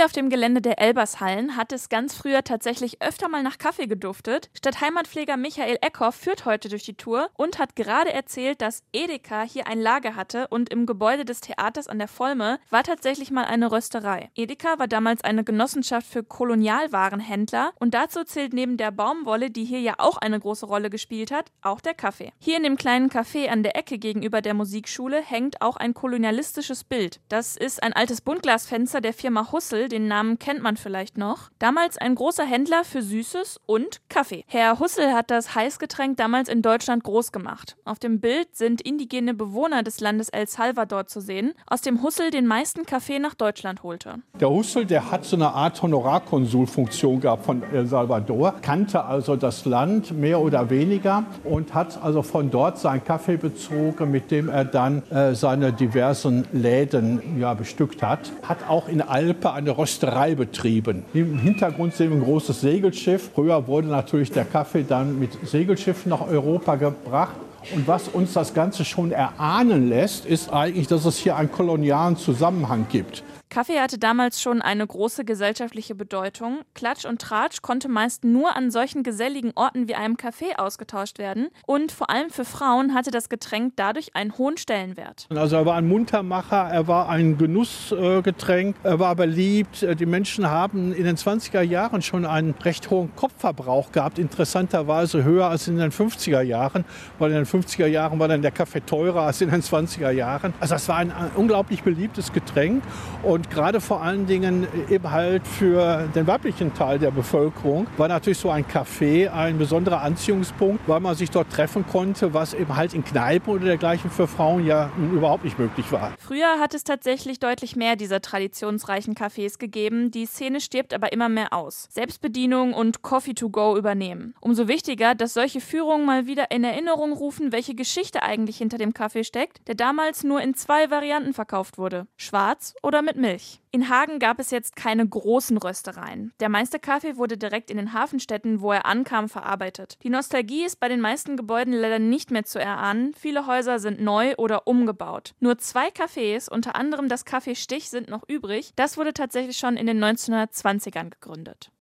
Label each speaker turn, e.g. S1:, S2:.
S1: Hier auf dem Gelände der Elbershallen hat es ganz früher tatsächlich öfter mal nach Kaffee geduftet. Stadtheimatpfleger Michael Eckhoff führt heute durch die Tour und hat gerade erzählt, dass Edeka hier ein Lager hatte und im Gebäude des Theaters an der Volme war tatsächlich mal eine Rösterei. Edeka war damals eine Genossenschaft für Kolonialwarenhändler und dazu zählt neben der Baumwolle, die hier ja auch eine große Rolle gespielt hat, auch der Kaffee. Hier in dem kleinen Café an der Ecke gegenüber der Musikschule hängt auch ein kolonialistisches Bild. Das ist ein altes Buntglasfenster der Firma Hussel, den Namen kennt man vielleicht noch. Damals ein großer Händler für Süßes und Kaffee. Herr Hussel hat das Heißgetränk damals in Deutschland groß gemacht. Auf dem Bild sind indigene Bewohner des Landes El Salvador zu sehen, aus dem Hussel den meisten Kaffee nach Deutschland holte.
S2: Der Hussel, der hat so eine Art Honorarkonsulfunktion gehabt von El Salvador, kannte also das Land mehr oder weniger und hat also von dort seinen Kaffee bezogen, mit dem er dann seine diversen Läden bestückt hat. Hat auch in Alpe eine Rösterei betrieben. Im Hintergrund sehen wir ein großes Segelschiff. Früher wurde natürlich der Kaffee dann mit Segelschiffen nach Europa gebracht. Und was uns das Ganze schon erahnen lässt, ist eigentlich, dass es hier einen kolonialen Zusammenhang gibt.
S1: Kaffee hatte damals schon eine große gesellschaftliche Bedeutung. Klatsch und Tratsch konnte meist nur an solchen geselligen Orten wie einem Café ausgetauscht werden. Und vor allem für Frauen hatte das Getränk dadurch einen hohen Stellenwert.
S2: Also er war ein Muntermacher, er war ein Genussgetränk, er war beliebt. Die Menschen haben in den 20er Jahren schon einen recht hohen Kopfverbrauch gehabt, interessanterweise höher als in den 50er Jahren, weil in den 50er Jahren war dann der Kaffee teurer als in den 20er Jahren. Also das war ein unglaublich beliebtes Getränk und gerade vor allen Dingen eben halt für den weiblichen Teil der Bevölkerung war natürlich so ein Café ein besonderer Anziehungspunkt, weil man sich dort treffen konnte, was eben halt in Kneipen oder dergleichen für Frauen ja überhaupt nicht möglich war.
S1: Früher hat es tatsächlich deutlich mehr dieser traditionsreichen Cafés gegeben. Die Szene stirbt aber immer mehr aus. Selbstbedienung und Coffee to go übernehmen. Umso wichtiger, dass solche Führungen mal wieder in Erinnerung rufen, welche Geschichte eigentlich hinter dem Kaffee steckt, der damals nur in 2 Varianten verkauft wurde. Schwarz oder mit Milch. In Hagen gab es jetzt keine großen Röstereien. Der meiste Kaffee wurde direkt in den Hafenstädten, wo er ankam, verarbeitet. Die Nostalgie ist bei den meisten Gebäuden leider nicht mehr zu erahnen. Viele Häuser sind neu oder umgebaut. Nur 2 Cafés, unter anderem das Café Stich, sind noch übrig. Das wurde tatsächlich schon in den 1920ern gegründet.